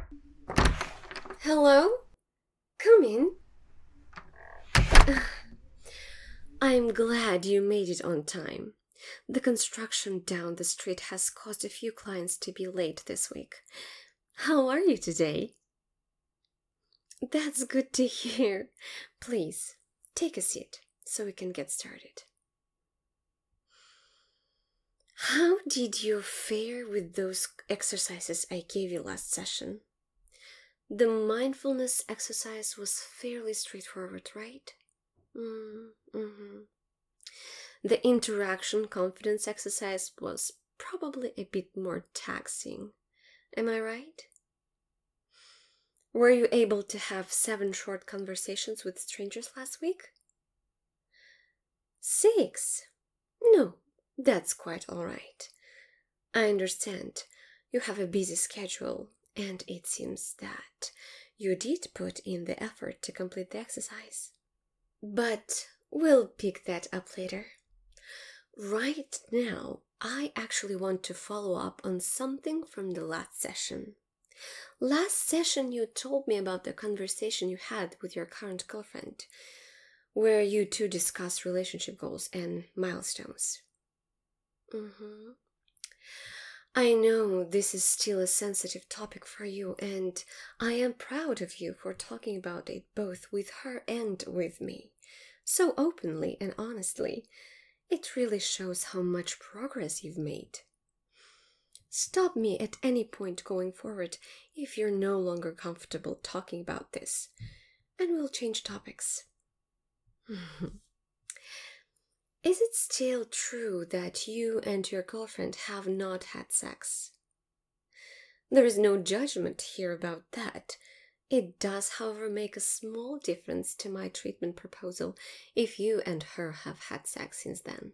Hello? Come in. I'm glad you made it on time. The construction down the street has caused a few clients to be late this week. How are you today? That's good to hear. Please, take a seat so we can get started. How did you fare with those exercises I gave you last session? The mindfulness exercise was fairly straightforward, right? Mm-hmm. The interaction confidence exercise was probably a bit more taxing. Am I right? Were you able to have 7 short conversations with strangers last week? 6? No, that's quite alright. I understand you have a busy schedule, and it seems that you did put in the effort to complete the exercise. But we'll pick that up later. Right now, I actually want to follow up on something from the last session. Last session, you told me about the conversation you had with your current girlfriend, where you two discussed relationship goals and milestones. I know this is still a sensitive topic for you, and I am proud of you for talking about it both with her and with me, so openly and honestly. It really shows how much progress you've made. Stop me at any point going forward if you're no longer comfortable talking about this, and we'll change topics. Is it still true that you and your girlfriend have not had sex? There is no judgment here about that. It does, however, make a small difference to my treatment proposal if you and her have had sex since then.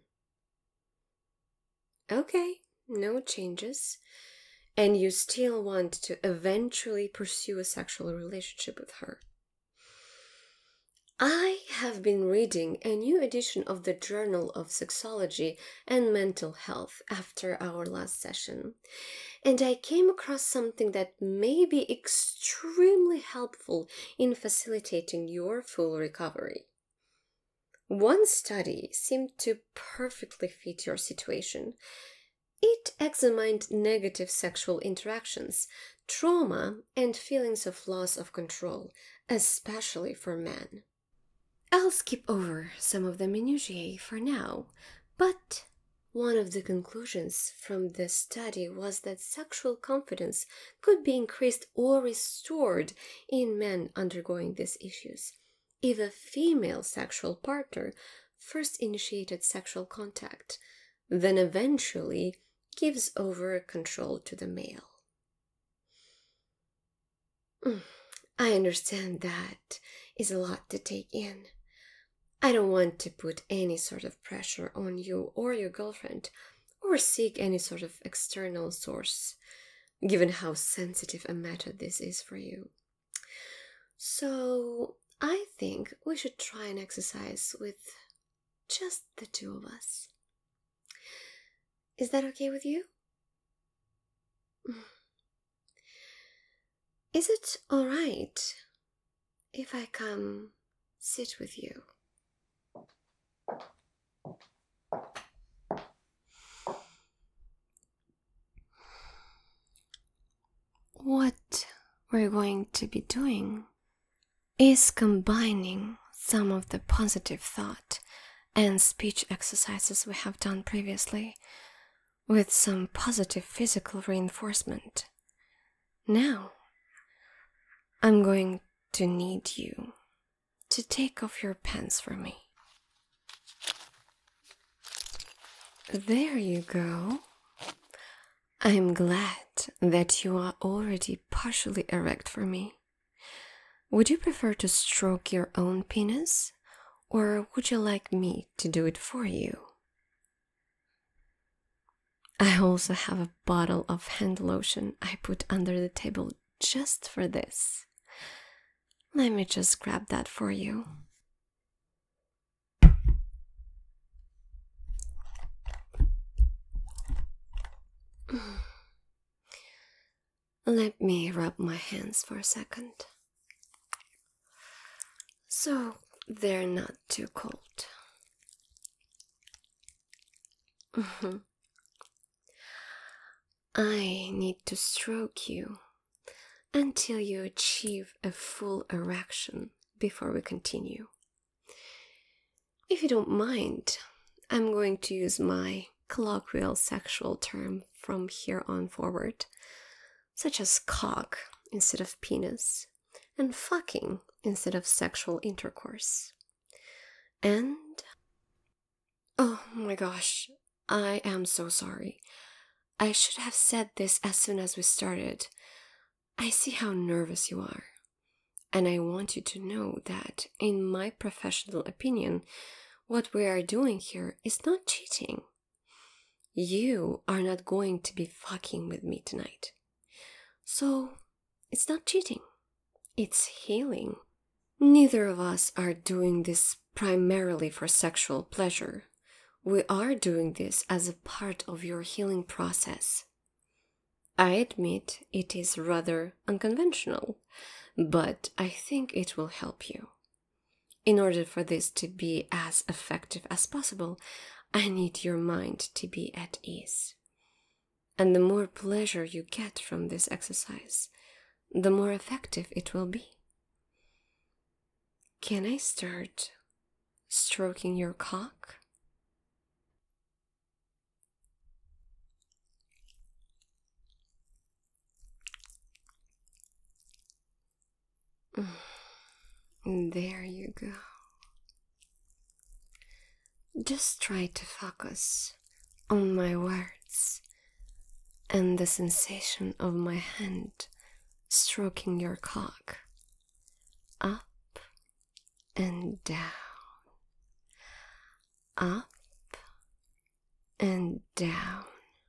Okay, no changes. And you still want to eventually pursue a sexual relationship with her. I have been reading a new edition of the Journal of Sexology and Mental Health after our last session, and I came across something that may be extremely helpful in facilitating your full recovery. One study seemed to perfectly fit your situation. It examined negative sexual interactions, trauma, and feelings of loss of control, especially for men. I'll skip over some of the minutiae for now, but one of the conclusions from this study was that sexual confidence could be increased or restored in men undergoing these issues if a female sexual partner first initiated sexual contact, then eventually gives over control to the male. I understand that is a lot to take in. I don't want to put any sort of pressure on you or your girlfriend, or seek any sort of external source, given how sensitive a matter this is for you. So, I think we should try an exercise with just the two of us. Is that okay with you? Is it alright if I come sit with you? What we're going to be doing is combining some of the positive thought and speech exercises we have done previously with some positive physical reinforcement. Now, I'm going to need you to take off your pants for me. There you go. I'm glad that you are already partially erect for me. Would you prefer to stroke your own penis, or would you like me to do it for you? I also have a bottle of hand lotion I put under the table just for this. Let me just grab that for you. Let me rub my hands for a second. So they're not too cold. I need to stroke you until you achieve a full erection before we continue. If you don't mind, I'm going to use my colloquial sexual term from here on forward, such as cock instead of penis, and fucking instead of sexual intercourse. And oh my gosh, I am so sorry. I should have said this as soon as we started. I see how nervous you are, and I want you to know that, in my professional opinion, what we are doing here is not cheating. You are not going to be fucking with me tonight. So, it's not cheating. It's healing. Neither of us are doing this primarily for sexual pleasure. We are doing this as a part of your healing process. I admit it is rather unconventional, but I think it will help you. In order for this to be as effective as possible, I need your mind to be at ease. And the more pleasure you get from this exercise, the more effective it will be. Can I start stroking your cock? There you go. Just try to focus on my words and the sensation of my hand stroking your cock. Up and down. Up and down.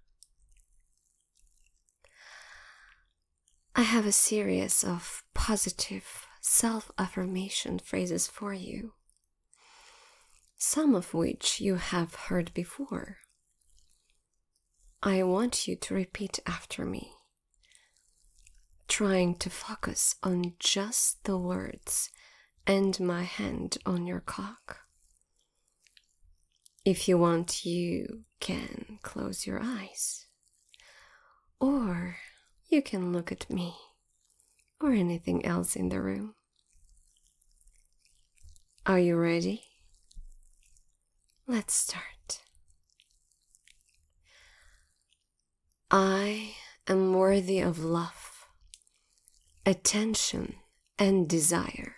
I have a series of positive self-affirmation phrases for you, some of which you have heard before. I want you to repeat after me, trying to focus on just the words and my hand on your cock. If you want, you can close your eyes, or you can look at me or anything else in the room. Are you ready? Let's start. I am worthy of love, attention, and desire.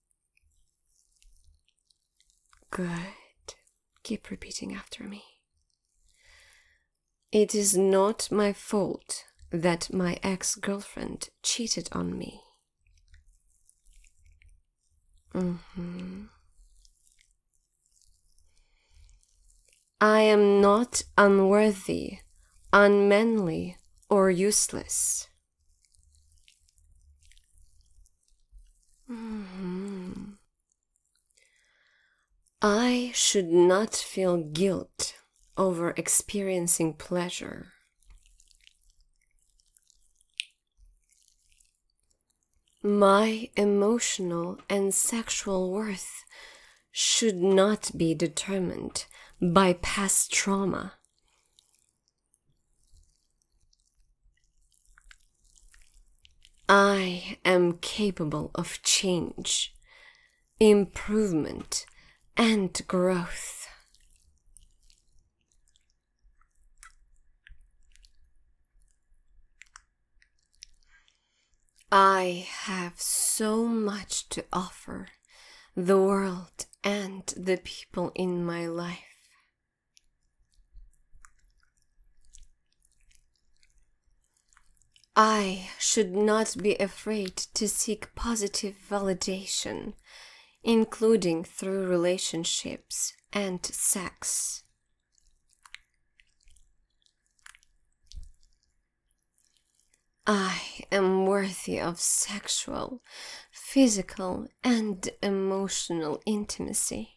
Good. Keep repeating after me. It is not my fault that my ex-girlfriend cheated on me. I am not unworthy, unmanly, or useless. I should not feel guilt over experiencing pleasure. My emotional and sexual worth should not be determined by past trauma. I am capable of change, improvement, and growth. I have so much to offer the world and the people in my life. I should not be afraid to seek positive validation, including through relationships and sex. I am worthy of sexual, physical, and emotional intimacy.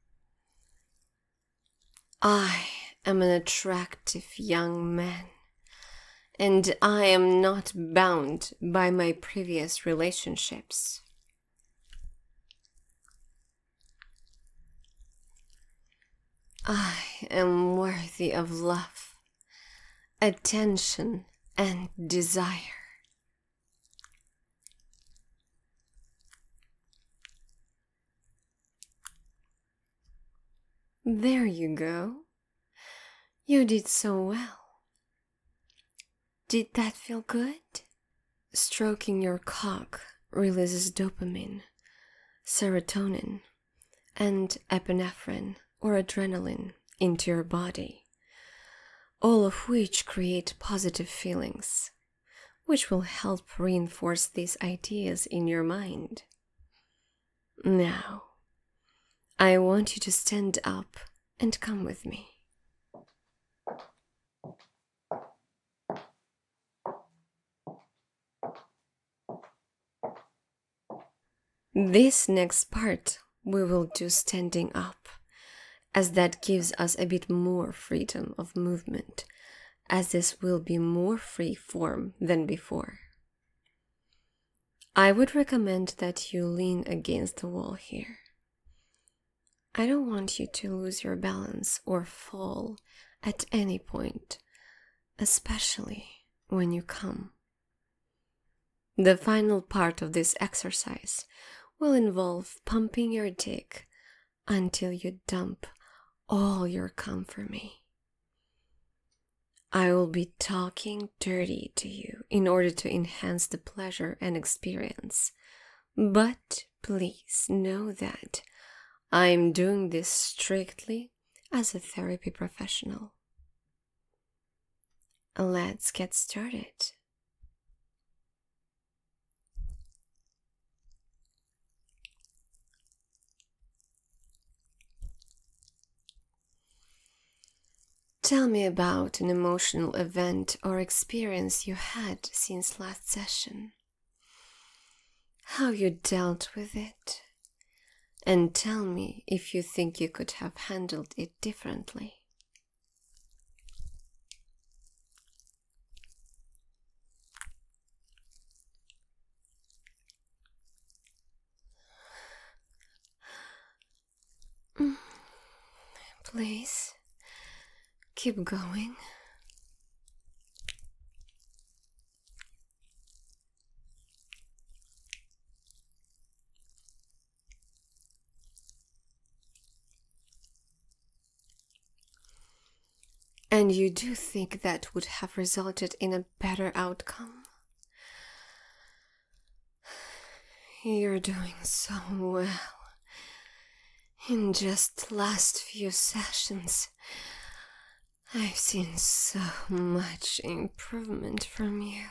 I am an attractive young man And I am not bound by my previous relationships. I am worthy of love, attention, and desire. There you go. You did so well. Did that feel good? Stroking your cock releases dopamine, serotonin, and epinephrine or adrenaline into your body, all of which create positive feelings, which will help reinforce these ideas in your mind. Now, I want you to stand up and come with me. This next part we will do standing up, as that gives us a bit more freedom of movement, as this will be more free form than before. I would recommend that you lean against the wall here. I don't want you to lose your balance or fall at any point, especially when you come. The final part of this exercise will involve pumping your dick until you dump all your cum for me. I will be talking dirty to you in order to enhance the pleasure and experience, but please know that I'm doing this strictly as a therapy professional. Let's get started. Tell me about an emotional event or experience you had since last session. How you dealt with it. And tell me if you think you could have handled it differently. Please, keep going. And you do think that would have resulted in a better outcome? You're doing so well. In just the last few sessions, I've seen so much improvement from you.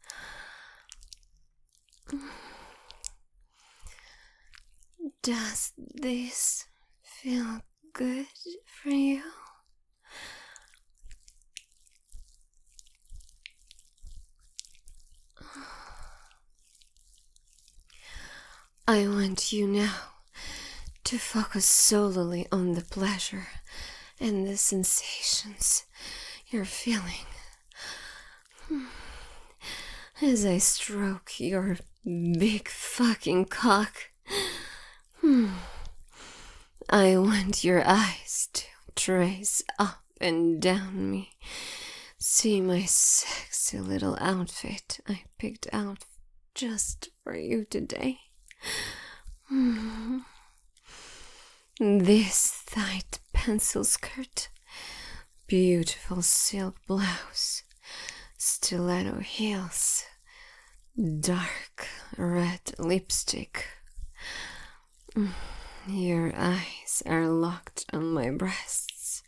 Does this feel good for you? I want you now to focus solely on the pleasure and the sensations you're feeling. As I stroke your big fucking cock, I want your eyes to trace up and down me. See my sexy little outfit I picked out just for you today. This tight pencil skirt, beautiful silk blouse, stiletto heels, dark red lipstick. Your eyes are locked on my breasts.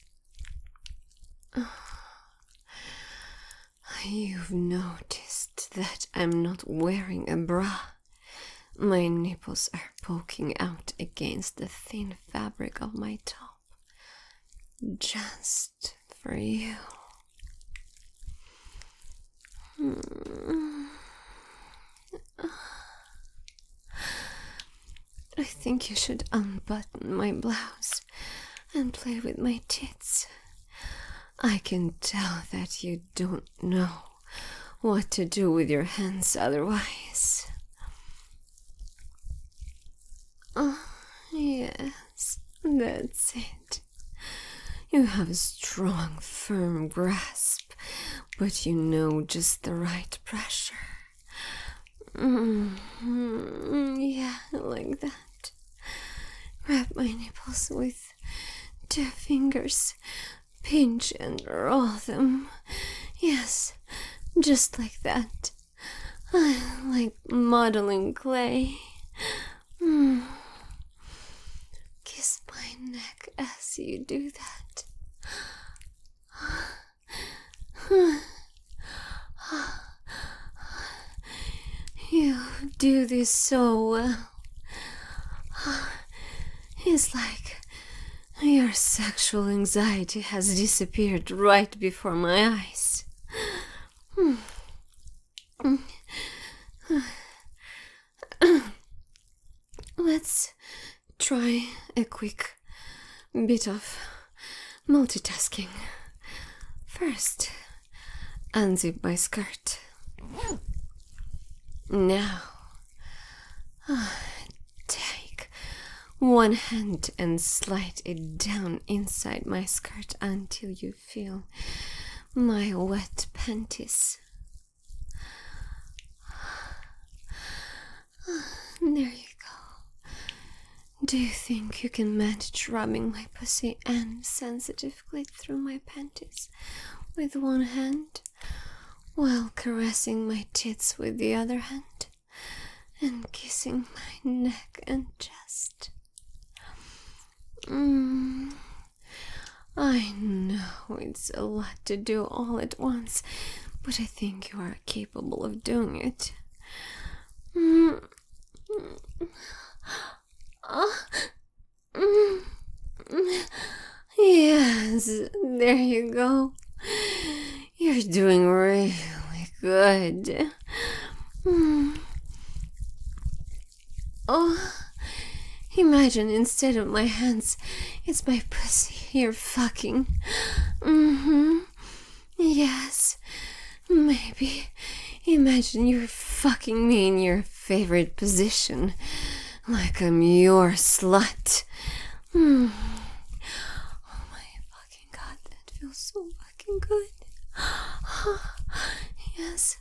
You've noticed that I'm not wearing a bra. My nipples are poking out against the thin fabric of my top. Just for you. I think you should unbutton my blouse and play with my tits. I can tell that you don't know what to do with your hands otherwise. Oh, yes, that's it. You have a strong, firm grasp, but you know just the right pressure. Yeah, like that. Grab my nipples with 2 fingers, pinch and roll them. Yes, just like that. Like modeling clay. Kiss my neck as you do that. You do this so well. It's like your sexual anxiety has disappeared right before my eyes. Let's try a quick bit of multitasking. First, unzip my skirt. Now, take one hand and slide it down inside my skirt until you feel my wet panties. There you go. Do you think you can manage rubbing my pussy and sensitive clit through my panties with one hand, while caressing my tits with the other hand, and kissing my neck and chest? I know it's a lot to do all at once, but I think you are capable of doing it. Yes, there you go. You're doing really good. Oh, imagine instead of my hands, it's my pussy you're fucking. Yes, maybe. Imagine you're fucking me in your favorite position, like I'm your slut. Oh my fucking god, that feels so fucking good. Yes.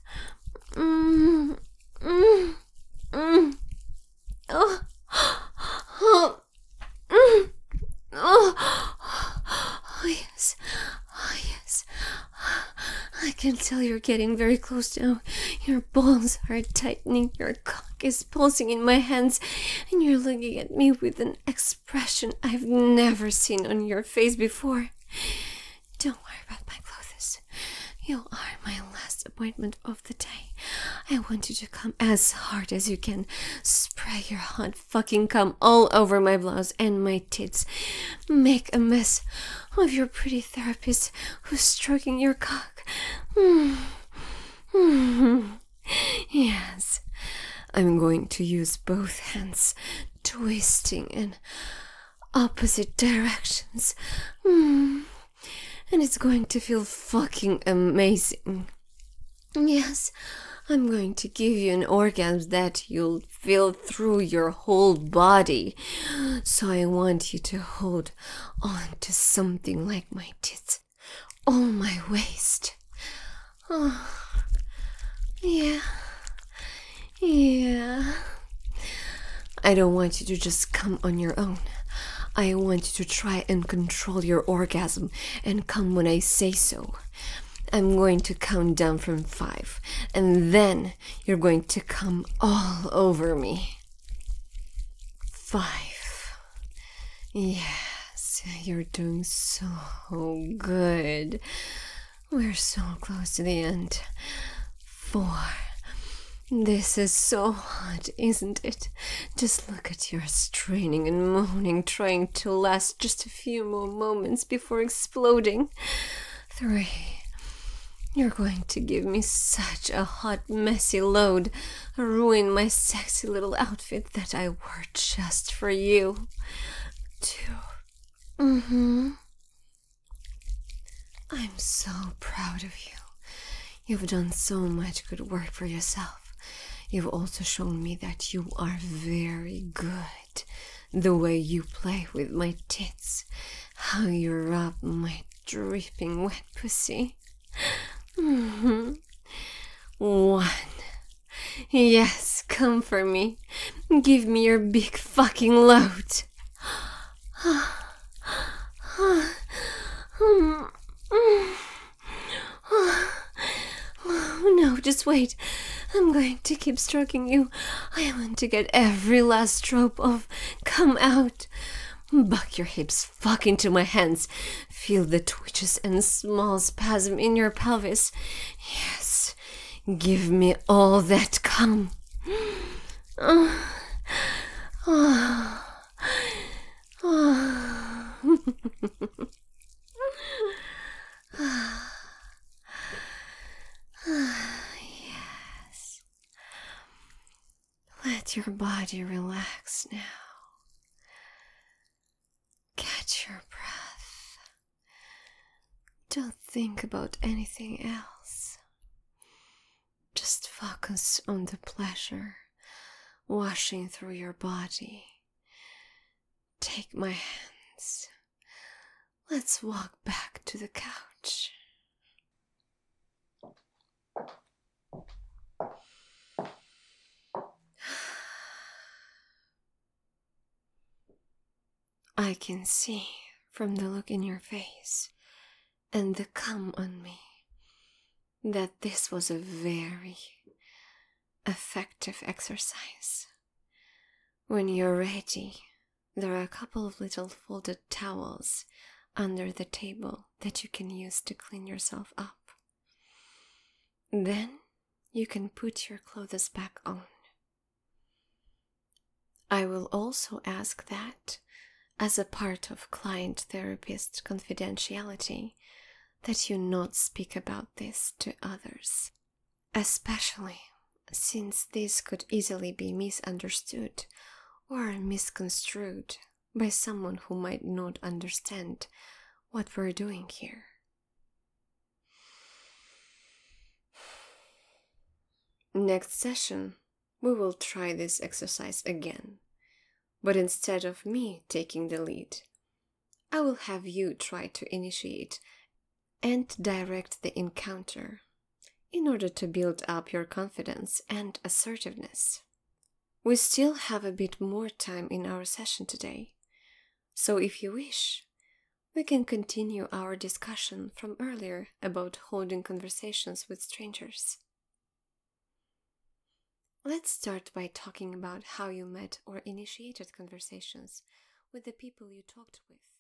Oh yes. Oh yes. I can tell you're getting very close now. Your balls are tightening, your cock is pulsing in my hands, and you're looking at me with an expression I've never seen on your face before. Don't worry about my clothes. You are my last appointment of the day. I want you to come as hard as you can. Spray your hot fucking cum all over my blouse and my tits. Make a mess of your pretty therapist who's stroking your cock. Yes, I'm going to use both hands, twisting in opposite directions. And it's going to feel fucking amazing. Yes, I'm going to give you an orgasm that you'll feel through your whole body. So I want you to hold on to something like my tits or my waist. Oh, yeah. I don't want you to just come on your own. I want you to try and control your orgasm and come when I say so. I'm going to count down from 5, and then you're going to come all over me. 5. Yes, you're doing so good. We're so close to the end. 4. This is so hot, isn't it? Just look at your straining and moaning, trying to last just a few more moments before exploding. 3. You're going to give me such a hot, messy load, ruin my sexy little outfit that I wore just for you. 2. I'm so proud of you. You've done so much good work for yourself. You've also shown me that you are very good. The way you play with my tits, how you rub my dripping wet pussy. One. Yes, come for me. Give me your big fucking load. No, just wait. I'm going to keep stroking you. I want to get every last drop of come out. Buck your hips fuck into my hands. Feel the twitches and small spasm in your pelvis. Yes, give me all that come. Yes. Let your body relax now. Catch your breath. Don't think about anything else. Just focus on the pleasure washing through your body. Take my hands. Let's walk back to the couch. I can see from the look in your face and the cum on me that this was a very effective exercise. When you're ready, there are a couple of little folded towels under the table that you can use to clean yourself up. Then you can put your clothes back on. I will also ask that, as a part of client-therapist confidentiality, that you not speak about this to others, especially since this could easily be misunderstood or misconstrued by someone who might not understand what we're doing here. Next session, we will try this exercise again, but instead of me taking the lead, I will have you try to initiate and direct the encounter in order to build up your confidence and assertiveness. We still have a bit more time in our session today, so if you wish, we can continue our discussion from earlier about holding conversations with strangers. Let's start by talking about how you met or initiated conversations with the people you talked with.